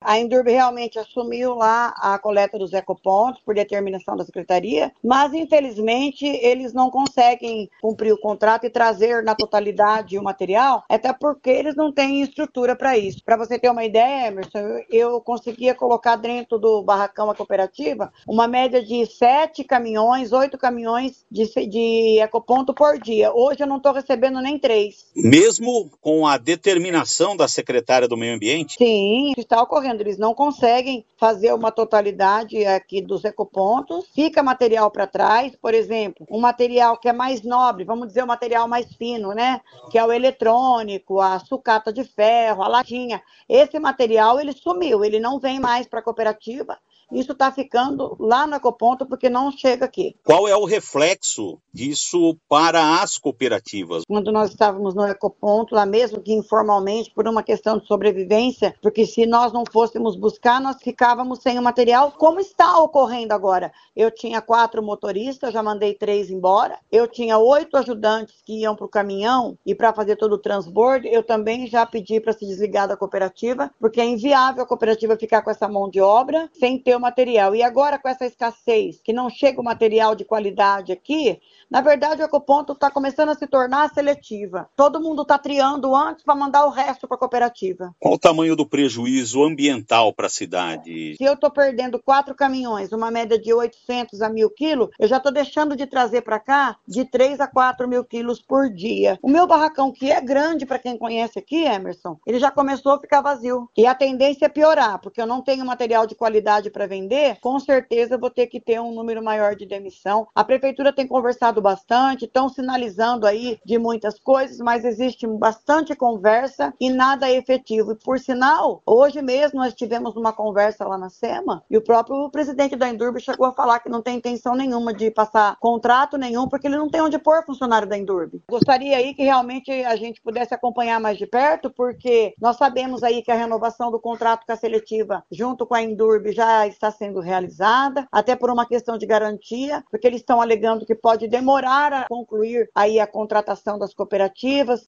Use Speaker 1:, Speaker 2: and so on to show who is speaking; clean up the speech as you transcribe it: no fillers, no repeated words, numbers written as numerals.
Speaker 1: A Endurb realmente assumiu lá a coleta dos ecopontos por determinação da secretaria, mas infelizmente eles não conseguem cumprir o contrato e trazer na totalidade o material, até porque eles não têm estrutura para isso. Para você ter uma ideia, Emerson, eu conseguia colocar dentro do barracão a cooperativa uma média de 7 caminhões, 8 caminhões de ecoponto por dia. Hoje eu não estou recebendo nem 3.
Speaker 2: Mesmo com a determinação da secretária do Meio Ambiente?
Speaker 1: Sim, está ocorrendo. Eles não conseguem fazer uma totalidade aqui dos ecopontos. Fica material para trás, por exemplo, um material que é mais nobre, vamos dizer, um material mais fino, né? Que é o eletrônico, a sucata de ferro, a latinha. Esse material, ele sumiu, ele não vem mais para a cooperativa. Isso está ficando lá no ecoponto porque não chega aqui.
Speaker 2: Qual é o reflexo disso para as cooperativas?
Speaker 1: Quando nós estávamos no ecoponto, lá mesmo que informalmente, por uma questão de sobrevivência, porque se nós não fôssemos buscar, nós ficávamos sem o material, como está ocorrendo agora. Eu tinha 4 motoristas, já mandei 3 embora. Eu tinha 8 ajudantes que iam para o caminhão e para fazer todo o transbordo, eu também já pedi para se desligar da cooperativa, porque é inviável a cooperativa ficar com essa mão de obra sem ter o material. E agora, com essa escassez, que não chega o material de qualidade aqui, na verdade, o ecoponto está começando a se tornar seletiva. Todo mundo está triando antes para mandar o resto para a cooperativa.
Speaker 2: Qual o tamanho do prejuízo ambiental para a cidade?
Speaker 1: Se eu estou perdendo 4 caminhões, uma média de 800 a 1.000 quilos, eu já estou deixando de trazer para cá de 3 a 4 mil quilos por dia. O meu barracão, que é grande para quem conhece aqui, Emerson, ele já começou a ficar vazio. E a tendência é piorar, porque eu não tenho material de qualidade para vender, com certeza eu vou ter que ter um número maior de demissão. A prefeitura tem conversado bastante, estão sinalizando aí de muitas coisas, mas existe bastante conversa e nada efetivo. E por sinal, hoje mesmo nós tivemos uma conversa lá na SEMA e o próprio presidente da Endurb chegou a falar que não tem intenção nenhuma de passar contrato nenhum, porque ele não tem onde pôr funcionário da Endurb. Gostaria aí que realmente a gente pudesse acompanhar mais de perto, porque nós sabemos aí que a renovação do contrato com a seletiva junto com a Endurb já está sendo realizada, até por uma questão de garantia, porque eles estão alegando que pode demorar a concluir aí a contratação das cooperativas.